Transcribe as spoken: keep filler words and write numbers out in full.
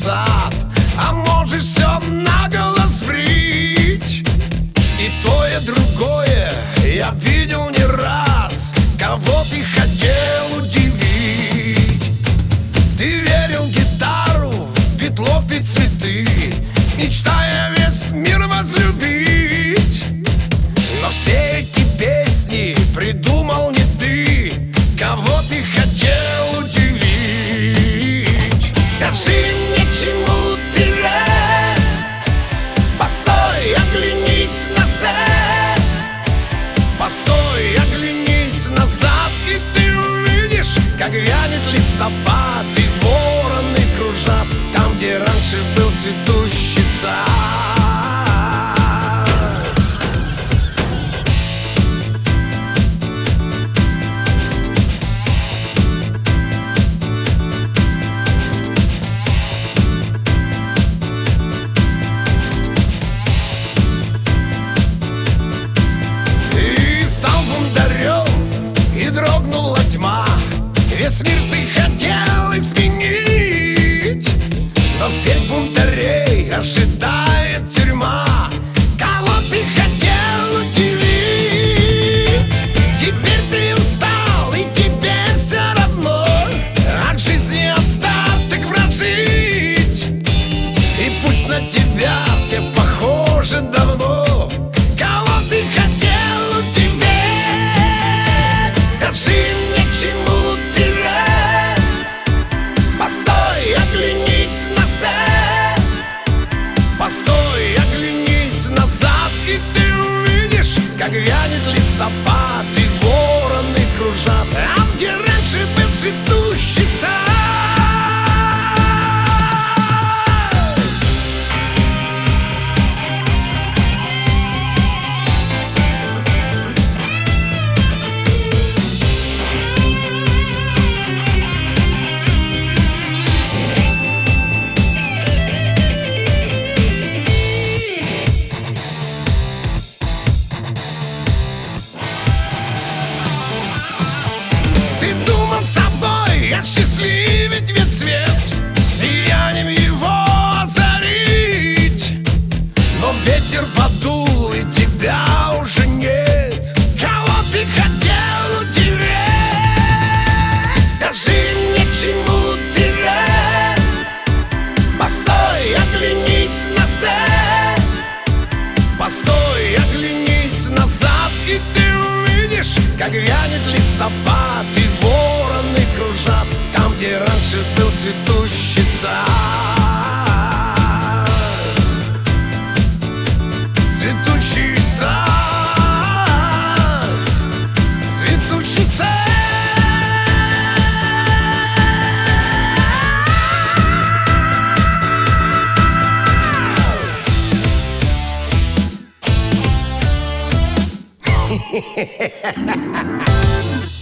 сад, а можешь все наголо сбрить. И то, и другое я видел не раз. Кого ты хотел удивить? Ты верил в гитару, в ветлов и цветы, мечтая весь мир возлюбить. Но все эти песни придумал не ты. Кого ты хотел удивить? Скажи мне, чему ты рад? Постой, оглянись назад. Постой, оглянись назад, и ты увидишь, как вянет листопад, и вороны кружат там, где раньше был цветущий сад. И дрогнула тьма, весь мир ты хотел изменить, но всех бунтарей ожидает тюрьма. Кого ты хотел удивить? Теперь ты устал, и теперь все равно от жизни остаток прожить. И пусть на тебя все похожи давно. Кого ты хотел удивить? Скажи мне, чему ты рад? Постой, оглянись назад. Постой, оглянись назад, и ты увидишь, как вянет листопад, и вороны кружат там, где раньше был цветущий сад. Осчастливить ведь свет, сиянием его озарить. Но ветер подул, и тебя уже нет. Кого ты хотел удивить? Скажи мне, чему ты рад? Постой, оглянись назад. Постой, оглянись назад, и ты увидишь, как вянет листопад, и вороны кружат там, где раньше был цветущий сад. Цветущий сад, цветущий сад. Хе-хе-хе-хе-хе.